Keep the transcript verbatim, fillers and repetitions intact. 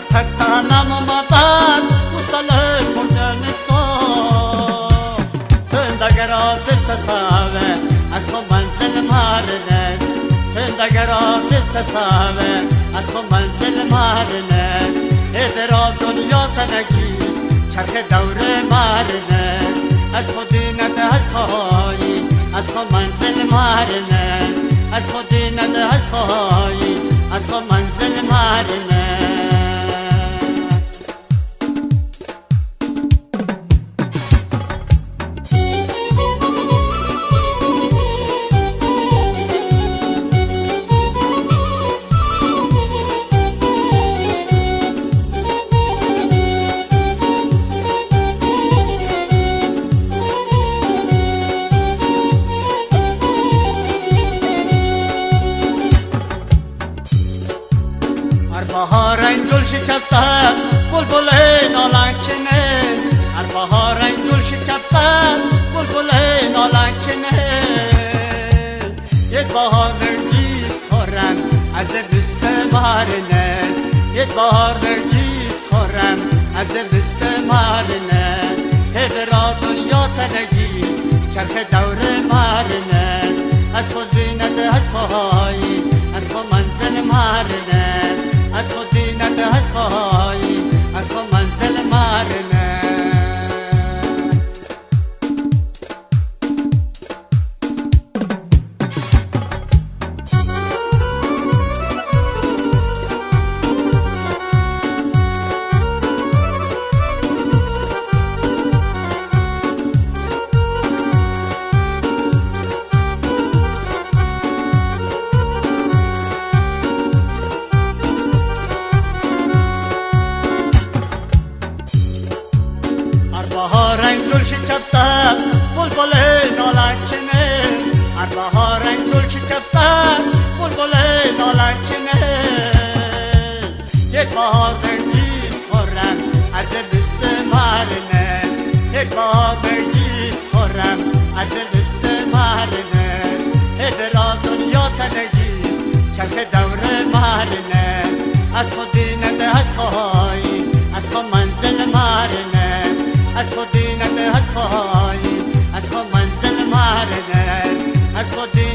تکتانم آمدن مستله کردن سو زندگرا دلتساوه از خو منزل مارنس زندگرا دلتساوه از خو منزل مارنس ادرا دنیا تنگیز چرخ دور مارنس از خو دینت هسایی از خو منزل مارنس از خو دینت هسایی از خو منزل مارنس بهارنگ گل شکسته بلبل نالنگ چینه هر بهارنگ گل شکسته بلبل نالنگ چینه یک بهار نرگیس خورم از بست مارنس یک بهار نرگیس خورم از بست مارنس هبرا دنیا تنگیز چرخ دور مارنس از خود زینت هسایی از خود منزل مارنس از خود دینت هسایی از خود منزل مارنه بهارنگ گل شکسته بلبل نالنگ چینه هر بهارنگ گل شکسته بلبل نالنگ چینه یک بهار نرگیس خورم از بست مارنس یک بهار نرگیس خورم از بست مارنس هبرا دنیا تنگیز چرخ دور مارنس از خود دینت هسایی از خود منزل مارنس از خود دینت هسایی از خود منزل مارنس از خود